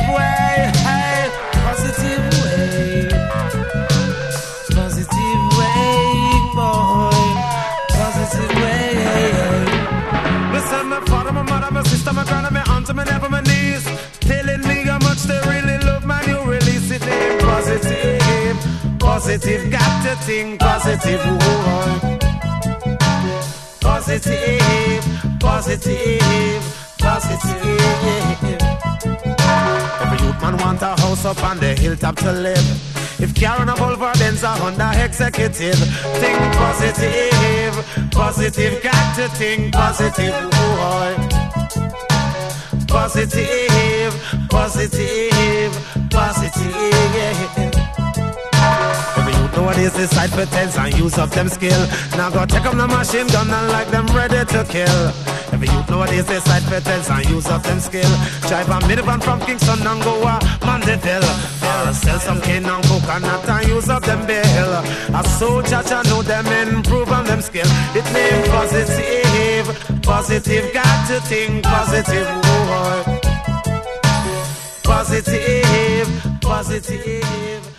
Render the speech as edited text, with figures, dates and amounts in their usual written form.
positive way, hey, positive way, positive way, boy, positive way. Listen, my father, my mother, my sister, my grandma, my aunt, my nephew, my niece, telling me how much they really love, man, you release it in positive, positive, got to think positive, boy. Positive, positive, positive. Every youth man want a house up on the hilltop to live. If carrying a Volvo Benz a Honda executive, think positive, positive, got to think positive, boy. Positive, positive, positive. Every youth nowadays decide for tens and use up them skill. Now go take up the machine gun and like them ready to kill. Every youth nowadays decide for tens and use up them skill. Drive a minivan from Kingston and go a Mandeville. Or sell some cane and coconut and use up them bill. A soldier to know them improve on them skill. It name positive, positive, got to think positive, boy. Positive, positive.